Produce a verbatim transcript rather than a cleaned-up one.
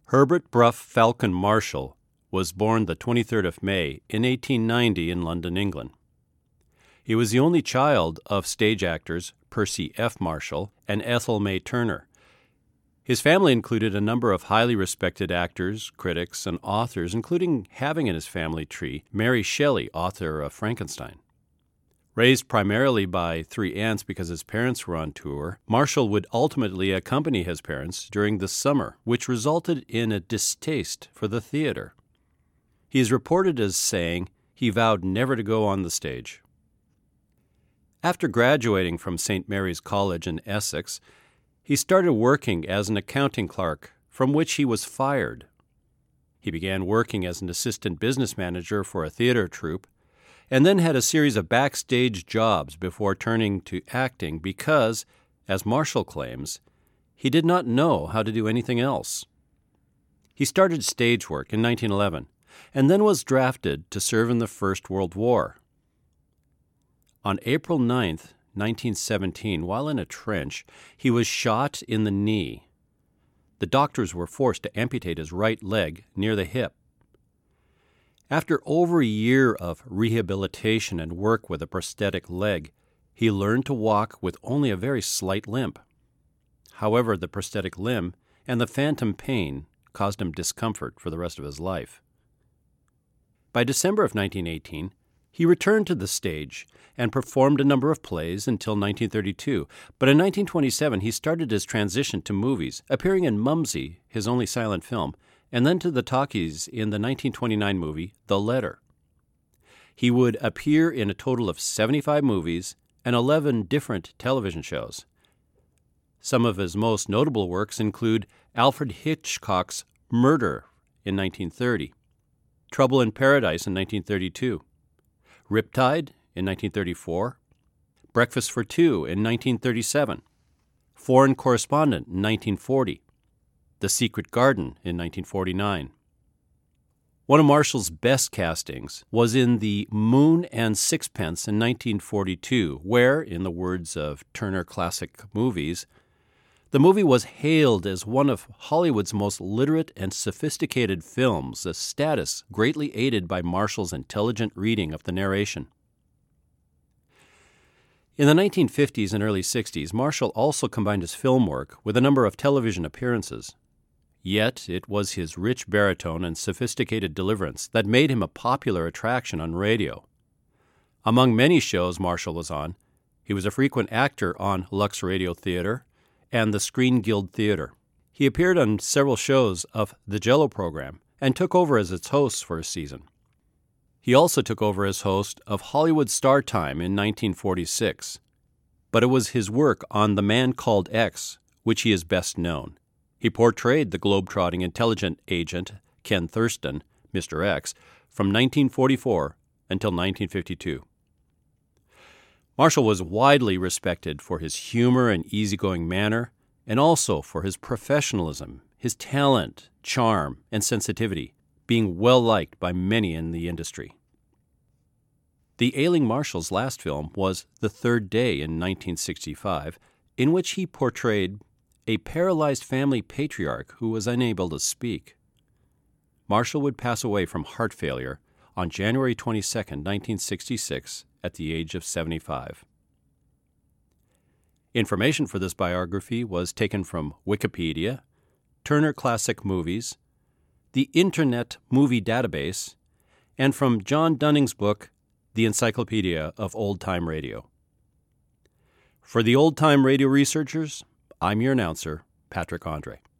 Herbert Brough Falcon Marshall was born the twenty-third of May in eighteen ninety in London, England. He was the only child of stage actors Percy F. Marshall and Ethel May Turner. His family included a number of highly respected actors, critics, and authors, including having in his family tree Mary Shelley, author of Frankenstein. Raised primarily by three aunts because his parents were on tour, Marshall would ultimately accompany his parents during the summer, which resulted in a distaste for the theater. He is reported as saying he vowed never to go on the stage. After graduating from Saint Mary's College in Essex, he started working as an accounting clerk, from which he was fired. He began working as an assistant business manager for a theater troupe, and then had a series of backstage jobs before turning to acting because, as Marshall claims, he did not know how to do anything else. He started stage work in nineteen eleven, and then was drafted to serve in the First World War. On April ninth, nineteen seventeen, while in a trench, he was shot in the knee. The doctors were forced to amputate his right leg near the hip. After over a year of rehabilitation and work with a prosthetic leg, he learned to walk with only a very slight limp. However, the prosthetic limb and the phantom pain caused him discomfort for the rest of his life. By December of nineteen eighteen, he returned to the stage and performed a number of plays until nineteen thirty-two, but in nineteen twenty-seven he started his transition to movies, appearing in Mumsy, his only silent film, and then to the talkies in the nineteen twenty-nine movie The Letter. He would appear in a total of seventy-five movies and eleven different television shows. Some of his most notable works include Alfred Hitchcock's Murder in nineteen thirty, Trouble in Paradise in nineteen thirty-two, Riptide in nineteen thirty-four, Breakfast for Two in nineteen thirty-seven, Foreign Correspondent in nineteen forty, The Secret Garden in nineteen forty-nine. One of Marshall's best castings was in The Moon and Sixpence in nineteen forty-two, where, in the words of Turner Classic Movies, the movie was hailed as one of Hollywood's most literate and sophisticated films, a status greatly aided by Marshall's intelligent reading of the narration. In the nineteen fifties and early sixties, Marshall also combined his film work with a number of television appearances. Yet it was his rich baritone and sophisticated deliverance that made him a popular attraction on radio. Among many shows Marshall was on, he was a frequent actor on Lux Radio Theater and the Screen Guild Theater. He appeared on several shows of the Jell-O program and took over as its host for a season. He also took over as host of Hollywood Star Time in nineteen forty-six, but it was his work on The Man Called X which he is best known. He portrayed the globe-trotting intelligence agent Ken Thurston, Mister X, from nineteen forty-four until nineteen fifty-two. Marshall was widely respected for his humor and easygoing manner, and also for his professionalism, his talent, charm, and sensitivity, being well-liked by many in the industry. The Ailing Marshall's last film was The Third Day in nineteen sixty-five, in which he portrayed a paralyzed family patriarch who was unable to speak. Marshall would pass away from heart failure on January twenty-second, nineteen sixty-six, at the age of seventy-five. Information for this biography was taken from Wikipedia, Turner Classic Movies, the Internet Movie Database, and from John Dunning's book, The Encyclopedia of Old Time Radio. For the Old Time Radio researchers, I'm your announcer, Patrick Andre.